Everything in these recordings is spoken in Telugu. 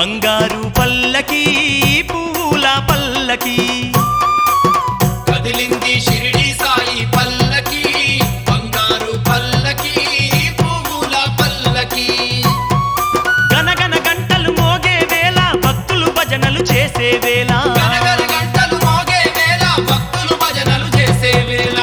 బంగారు పల్లకి పువ్వుల పల్లకి కదిలింది షిరిడి సాయి పల్లకి బంగారు పల్లకి పువ్వుల పల్లకి గనగన గంటలు మోగే వేళ భక్తులు భజనలు చేసే వేళ గనగన గంటలు మోగే వేళ భక్తులు భజనలు చేసే వేళ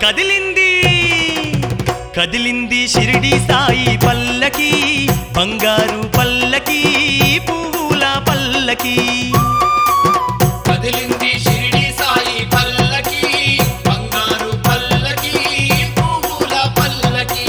కదిలింది షిరిడి సాయి పల్లకి బంగారు పల్లకి పువ్వుల పల్లకి కదిలింది షిరిడి సాయి పల్లకి బంగారు పల్లకి పువ్వుల పల్లకి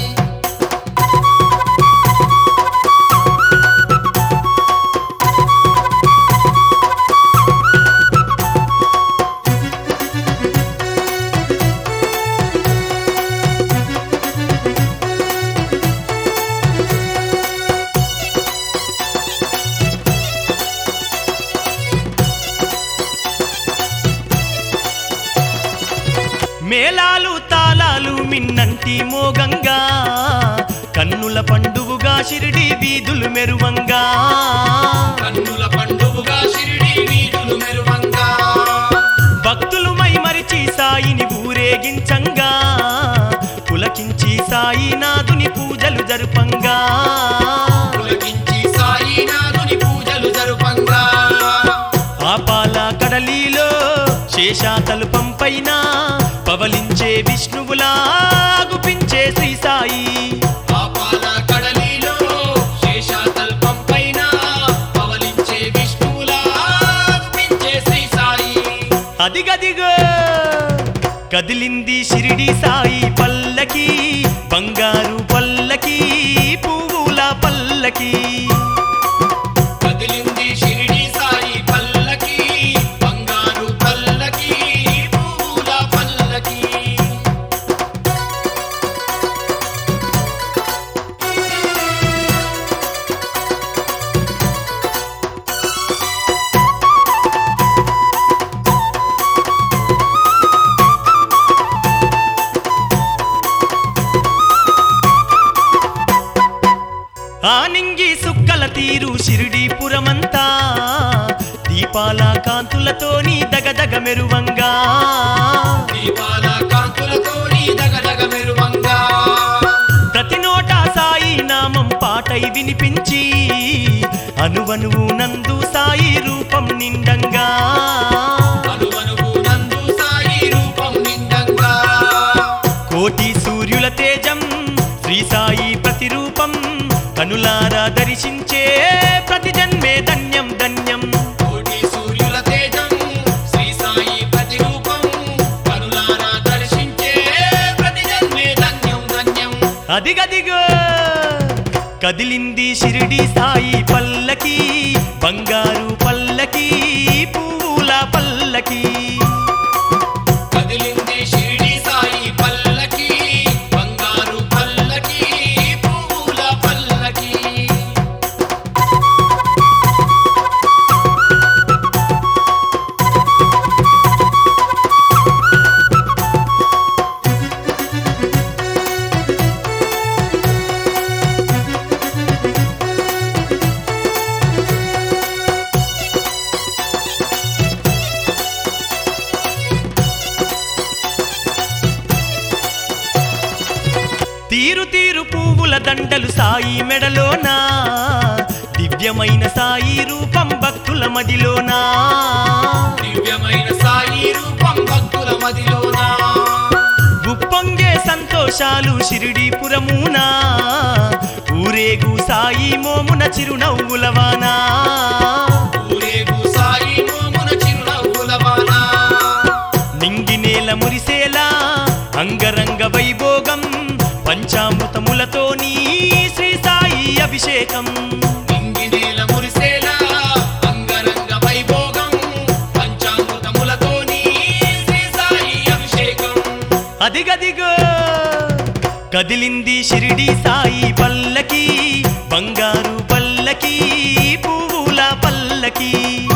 మేళాలు తాళాలు మిన్నంటి మోగంగా కన్నుల పండువుగా షిరిడి వీధులు మెరువంగా కన్నుల పండుగగా షిరిడి వీధులు మెరువంగా భక్తులు మైమరిచి సాయిని ఊరేగించంగా పులకించి సాయినాథుని పూజలు జరుపంగా పులకించి సాయినాథుని పూజలు జరుపంగా ఆపాల కడలిలో శేషాతల్పం పైన పవలించే విష్ణువులా గుపించే శ్రీ సాయి పాపాల కడలిలో శేషాతల్పం పైన పవలించే విష్ణువులా గుపించే శ్రీ సాయి అదిగదిగో కదిలింది షిరిడి సాయి పల్లకి బంగారు పల్లకి పువ్వుల పల్లకి కదిలింది షిరిడి సాయి పల్లకి బంగారు పల్లకి పువ్వుల పల్లకి ఆనింగి సుక్కల తీరు షిరిడీపురమంతా దీపాల కాంతులతోని దగదగ మెరువంగా దీపాల కాంతులతోని దగదగ మెరువంగా ప్రతి నోట సాయి నామం పాటై వినిపించి అనువనువు నందు సాయి రూపం నిండంగా అనువనువు నందు సాయి రూపం నిండంగా కోటి సూర్యుల తేజం శ్రీ సాయి ప్రతిరూపం కనులారా దర్శించే ప్రతి జన్మే ధన్యం ధన్యం కోటి సూర్యుల తేజం శ్రీ సాయి ప్రతిరూపం కనులారా దర్శించే ప్రతి జన్మే ధన్యం ధన్యం అదిగదిగో కదిలింది షిరిడి సాయి పల్లకి బంగారు పల్లకి పువ్వుల పల్లకి కదిలింది షిరిడి సాయి పల్లకి బంగారు పల్లకి పువ్వుల పల్లకి తీరు తీరు పువ్వుల దండలు సాయి మెడలోనా దివ్యమైన సాయి రూపం భక్తుల మదిలోనా దివ్యమైన సాయి రూపం భక్తుల మదిలోనా ఉప్పొంగే సంతోషాలు షిరిడీపురమునా ఊరేగు సాయి మోమున చిరునవ్వులవానా ఊరేగు సాయి మోమున చిరునవ్వులవానా నింగి నేల మురిసేలా అంగరంగ వైభోగం పంచామృతములతోని శ్రీ సాయి అభిషేకం నింగి నేల మురిసేలా అంగరంగ వైభోగం పంచామృతములతోని శ్రీ సాయి అభిషేకం అదిగదిగో కదిలింది షిరిడి సాయి పల్లకి బంగారు పల్లకి పువ్వుల పల్లకి